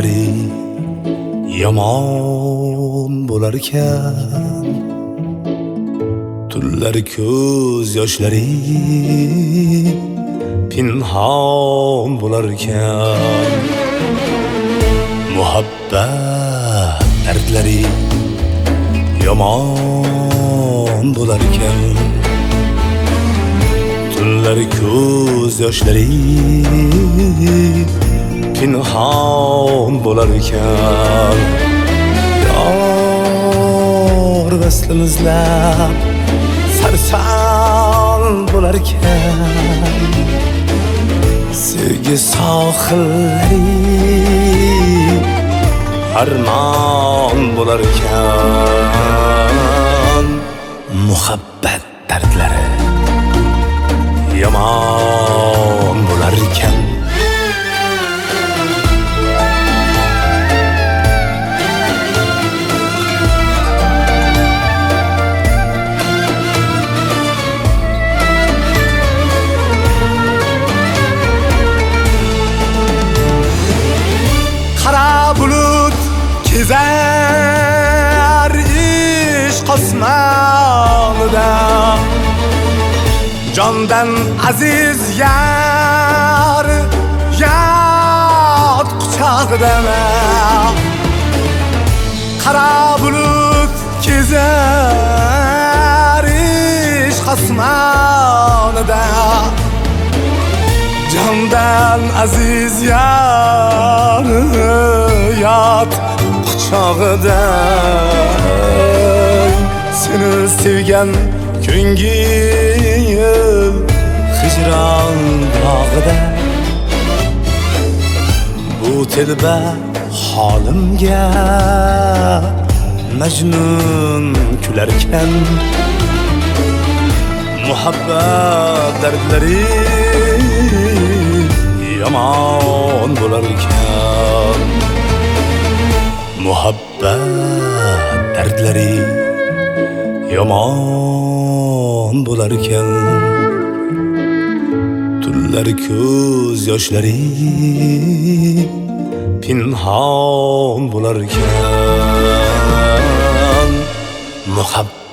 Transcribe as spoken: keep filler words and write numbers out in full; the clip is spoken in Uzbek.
dardlari yomon bo'lar ekan, tunlari ko'z yoshlari pinhon bo'lar ekan. Muhabbat dardlari yomon bo'lar ekan, tunlari ko'z yoshlari pinhon bo'lar ekan. Yor vaslini izlab sarsam bo'lar ekan, sevgi sohillari armon bo'lar ekan. Muhabbat dardlari yomon bo'lar ekan. Qara bulut kezar ishq osmonida, jondan aziz yar yot quchog'ida. Qara bulut kezar ishq osmonida, jondan aziz yar yot quchog'ida. Seni sevgan ko'ngil hijron bog'ida, bu telba holimga Majnun kularkan. Muhabbat dardlari yomon bo'lar ekan. Muhabbat dardlari yomon bo'lar ekan, tunlari ko'z yoshlari pinhon bo'lar ekan. Muhabbat